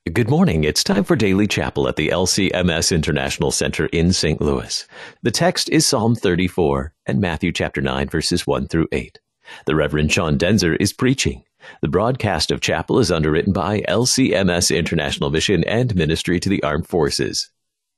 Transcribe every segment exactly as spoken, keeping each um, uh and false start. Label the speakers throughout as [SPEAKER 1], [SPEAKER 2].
[SPEAKER 1] Good morning. It's time for Daily Chapel at the L C M S International Center in Saint Louis. The text is Psalm thirty-four and Matthew chapter nine, verses one through eight. The Reverend Sean Denzer is preaching. The broadcast of chapel is underwritten by L C M S International Mission and Ministry to the Armed Forces.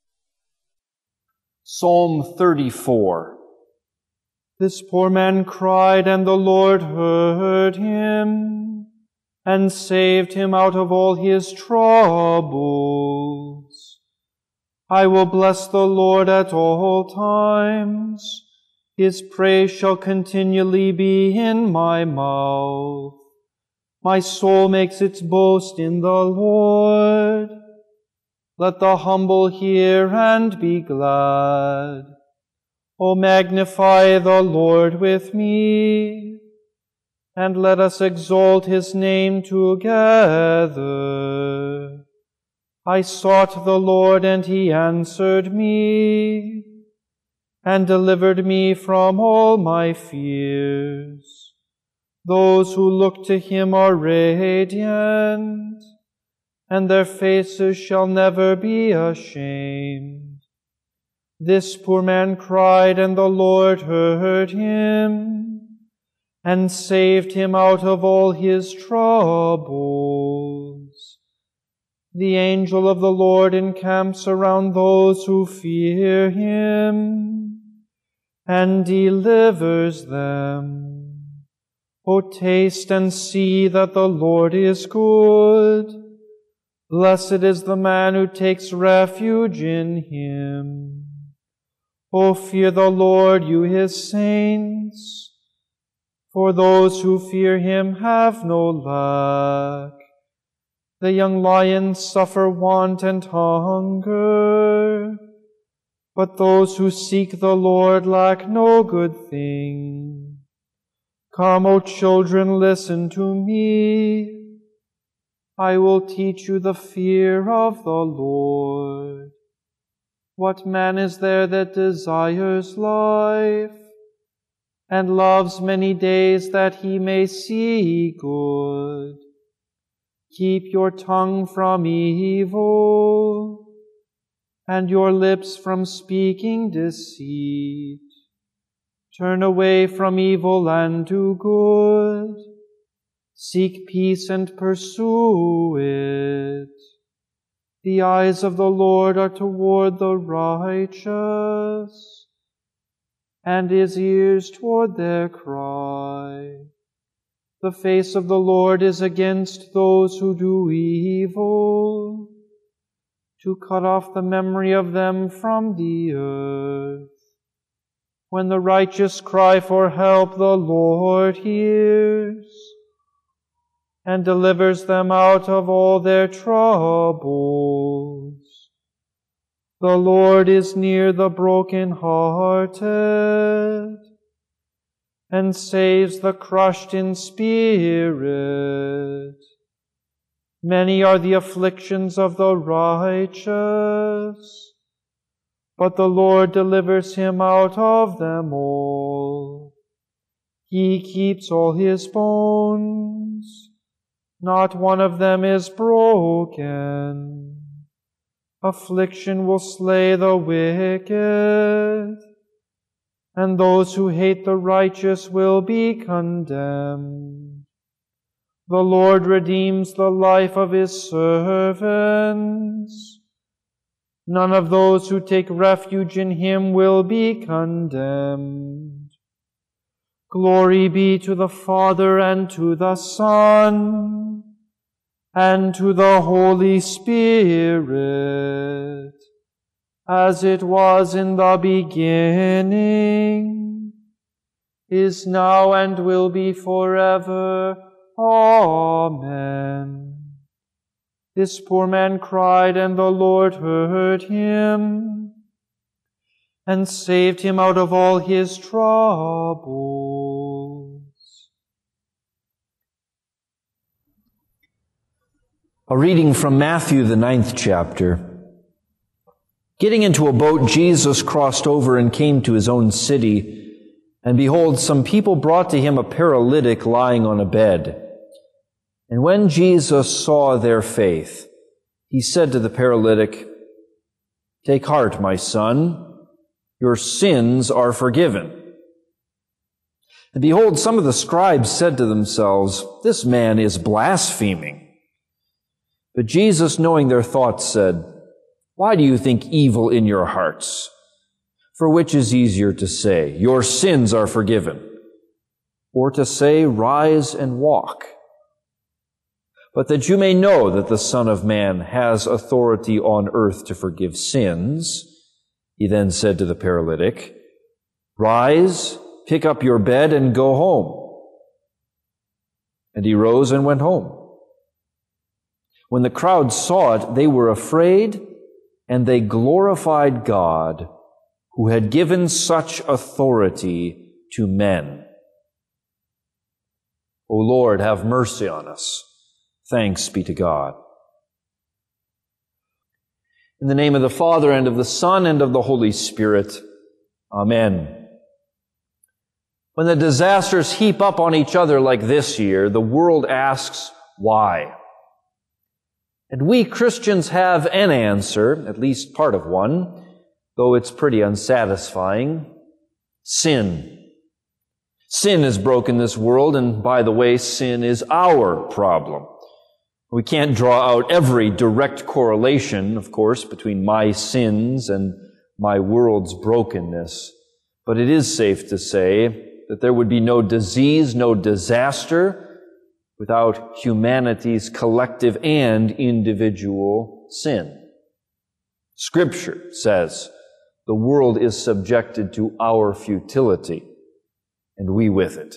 [SPEAKER 2] Psalm thirty-four. This poor man cried, and the Lord heard him, and saved him out of all his troubles. I will bless the Lord at all times. His praise shall continually be in my mouth. My soul makes its boast in the Lord. Let the humble hear and be glad. O magnify the Lord with me, and let us exalt his name together. I sought the Lord, and he answered me, and delivered me from all my fears. Those who look to him are radiant, and their faces shall never be ashamed. This poor man cried, and the Lord heard him, and saved him out of all his troubles. The angel of the Lord encamps around those who fear him, and delivers them. O taste and see that the Lord is good. Blessed is the man who takes refuge in him. O fear the Lord, you his saints, for those who fear him have no lack. The young lions suffer want and hunger, but those who seek the Lord lack no good thing. Come, O children, listen to me. I will teach you the fear of the Lord. What man is there that desires life, and loves many days that he may see good? Keep your tongue from evil, and your lips from speaking deceit. Turn away from evil and do good. Seek peace and pursue it. The eyes of the Lord are toward the righteous, and his ears toward their cry. The face of the Lord is against those who do evil, to cut off the memory of them from the earth. When the righteous cry for help, the Lord hears, and delivers them out of all their troubles. The Lord is near the broken-hearted, and saves the crushed in spirit. Many are the afflictions of the righteous, but the Lord delivers him out of them all. He keeps all his bones. Not one of them is broken. Affliction will slay the wicked, and those who hate the righteous will be condemned. The Lord redeems the life of his servants. None of those who take refuge in him will be condemned. Glory be to the Father, and to the Son, and to the Holy Spirit, as it was in the beginning, is now, and will be forever. Amen. This poor man cried, and the Lord heard him, and saved him out of all his troubles.
[SPEAKER 3] A reading from Matthew, the ninth chapter. Getting into a boat, Jesus crossed over and came to his own city. And behold, some people brought to him a paralytic lying on a bed. And when Jesus saw their faith, He said to the paralytic, "Take heart, my son, your sins are forgiven." And behold, some of the scribes said to themselves, "This man is blaspheming." But Jesus, knowing their thoughts, said, "Why do you think evil in your hearts? For which is easier to say, 'Your sins are forgiven,' or to say, 'Rise and walk'? But that you may know that the Son of Man has authority on earth to forgive sins," he then said to the paralytic, "Rise, pick up your bed, and go home." And he rose and went home. When the crowd saw it, they were afraid, and they glorified God, who had given such authority to men. O Lord, have mercy on us. Thanks be to God. In the name of the Father, and of the Son, and of the Holy Spirit. Amen. When the disasters heap up on each other like this year, the world asks, why? And we Christians have an answer, at least part of one, though it's pretty unsatisfying. Sin. Sin has broken this world, and by the way, sin is our problem. We can't draw out every direct correlation, of course, between my sins and my world's brokenness. But it is safe to say that there would be no disease, no disaster without humanity's collective and individual sin. Scripture says the world is subjected to our futility, and we with it.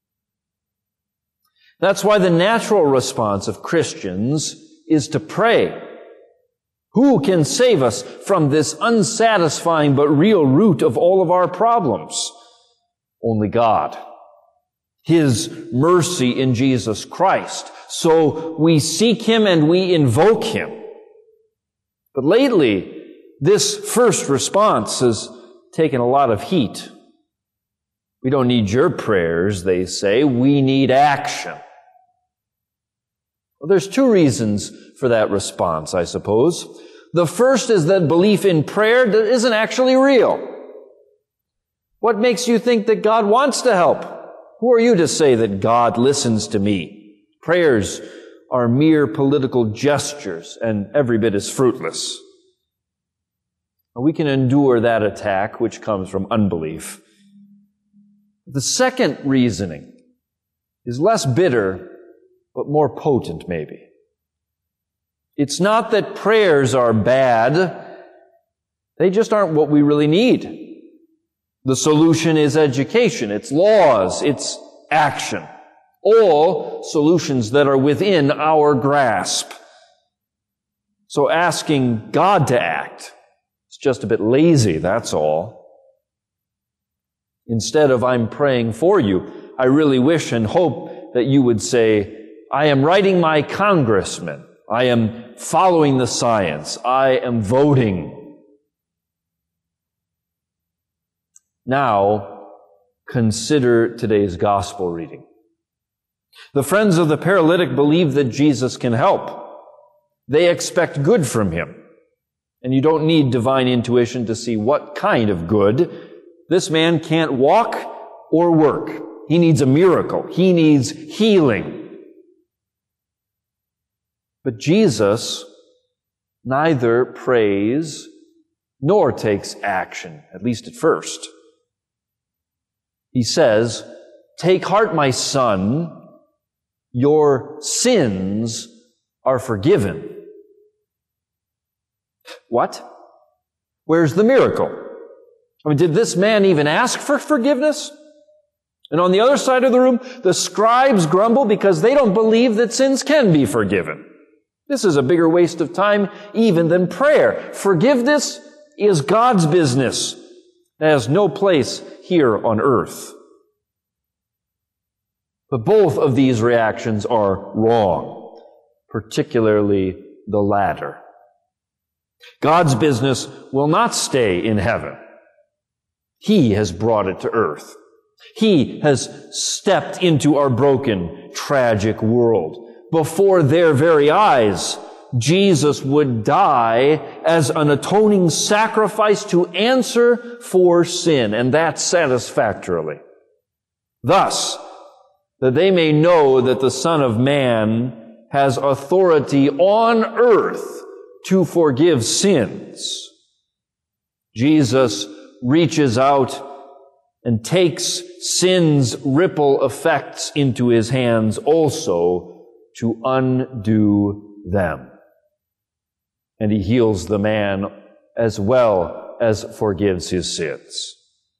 [SPEAKER 3] That's why the natural response of Christians is to pray. Who can save us from this unsatisfying but real root of all of our problems? Only God. His mercy in Jesus Christ. So we seek Him and we invoke Him. But lately, this first response has taken a lot of heat. We don't need your prayers, they say. We need action. Well, there's two reasons for that response, I suppose. The first is that belief in prayer isn't actually real. What makes you think that God wants to help? Who are you to say that God listens to me? Prayers are mere political gestures, and every bit is fruitless. We can endure that attack, which comes from unbelief. The second reasoning is less bitter, but more potent, maybe. It's not that prayers are bad. They just aren't what we really need. The solution is education, it's laws, it's action. All solutions that are within our grasp. So asking God to act is just a bit lazy, that's all. Instead of "I'm praying for you," I really wish and hope that you would say, "I am writing my congressman. I am following the science. I am voting." Now, consider today's gospel reading. The friends of the paralytic believe that Jesus can help. They expect good from Him. And you don't need divine intuition to see what kind of good. This man can't walk or work. He needs a miracle. He needs healing. But Jesus neither prays nor takes action, at least at first. He says, "Take heart, my son, your sins are forgiven." What? Where's the miracle? I mean, did this man even ask for forgiveness? And on the other side of the room, the scribes grumble because they don't believe that sins can be forgiven. This is a bigger waste of time even than prayer. Forgiveness is God's business. It has no place here on earth. But both of these reactions are wrong, particularly the latter. God's business will not stay in heaven. He has brought it to earth. He has stepped into our broken, tragic world. Before their very eyes, Jesus would die as an atoning sacrifice to answer for sin, and that satisfactorily. Thus, that they may know that the Son of Man has authority on earth to forgive sins. Jesus reaches out and takes sin's ripple effects into his hands also to undo them. And he heals the man as well as forgives his sins.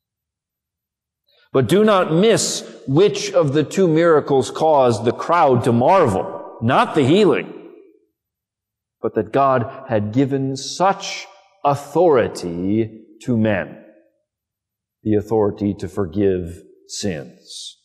[SPEAKER 3] But do not miss which of the two miracles caused the crowd to marvel. Not the healing, but that God had given such authority to men. The authority to forgive sins.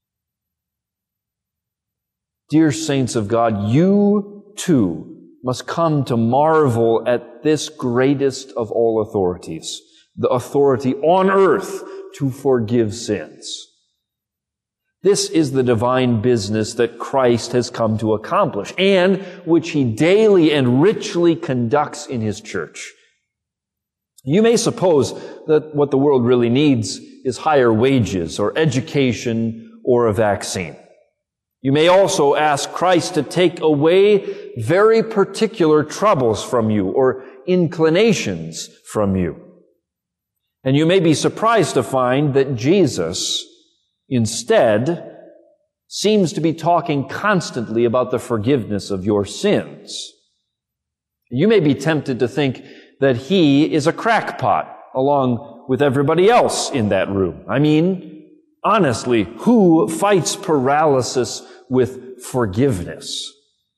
[SPEAKER 3] Dear saints of God, you too must come to marvel at this greatest of all authorities, the authority on earth to forgive sins. This is the divine business that Christ has come to accomplish, and which he daily and richly conducts in his church. You may suppose that what the world really needs is higher wages or education or a vaccine. You may also ask Christ to take away very particular troubles from you or inclinations from you. And you may be surprised to find that Jesus, instead, seems to be talking constantly about the forgiveness of your sins. You may be tempted to think that he is a crackpot along with everybody else in that room. I mean, honestly, who fights paralysis with forgiveness?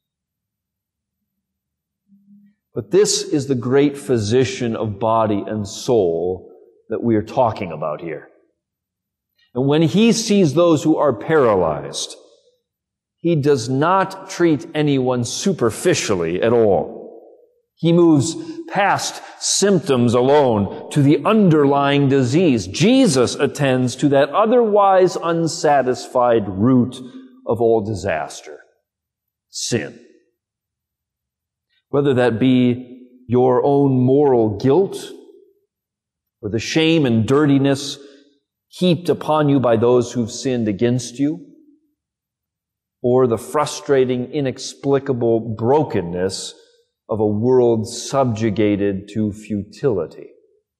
[SPEAKER 3] But this is the great physician of body and soul that we are talking about here. And when he sees those who are paralyzed, he does not treat anyone superficially at all. He moves past symptoms alone to the underlying disease. Jesus attends to that otherwise unsatisfied root of all disaster, sin. Whether that be your own moral guilt or the shame and dirtiness heaped upon you by those who've sinned against you, or the frustrating, inexplicable brokenness of a world subjugated to futility.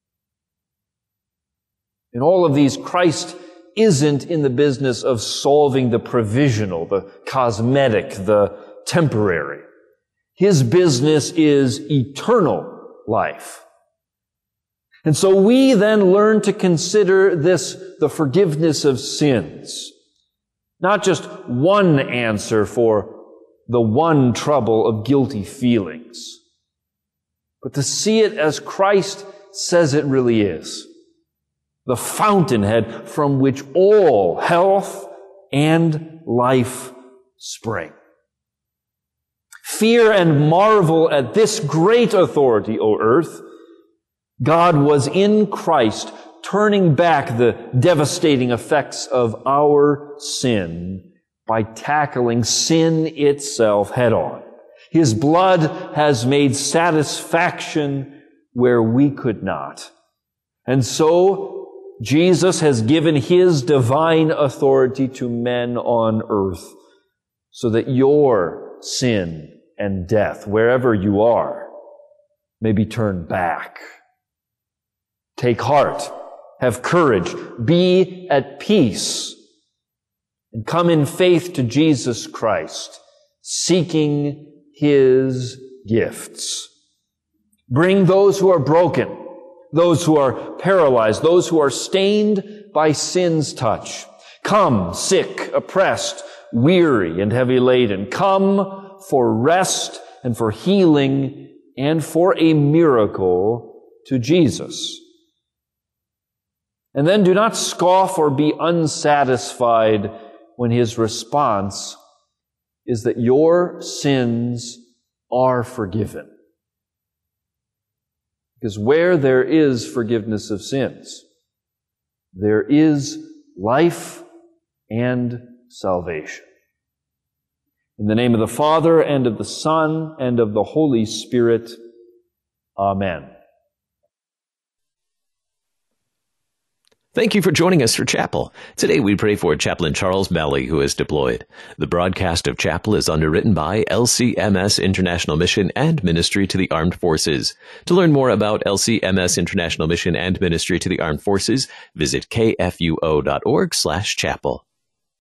[SPEAKER 3] In all of these, Christ isn't in the business of solving the provisional, the cosmetic, the temporary. His business is eternal life. And so we then learn to consider this, the forgiveness of sins, not just one answer for the one trouble of guilty feelings, but to see it as Christ says it really is, the fountainhead from which all health and life spring. Fear and marvel at this great authority, O earth. God was in Christ turning back the devastating effects of our sin by tackling sin itself head on. His blood has made satisfaction where we could not. And so Jesus has given his divine authority to men on earth so that your sin and death, wherever you are, may be turned back. Take heart, have courage, be at peace, and come in faith to Jesus Christ, seeking his gifts. Bring those who are broken, those who are paralyzed, those who are stained by sin's touch. Come, sick, oppressed, weary, and heavy laden. Come for rest and for healing and for a miracle to Jesus. And then do not scoff or be unsatisfied when his response is that your sins are forgiven. Because where there is forgiveness of sins, there is life and salvation. In the name of the Father, and of the Son, and of the Holy Spirit. Amen.
[SPEAKER 1] Thank you for joining us for Chapel. Today we pray for Chaplain Charles Malley, who is deployed. The broadcast of Chapel is underwritten by L C M S International Mission and Ministry to the Armed Forces. To learn more about L C M S International Mission and Ministry to the Armed Forces, visit kfuo dot org slash chapel.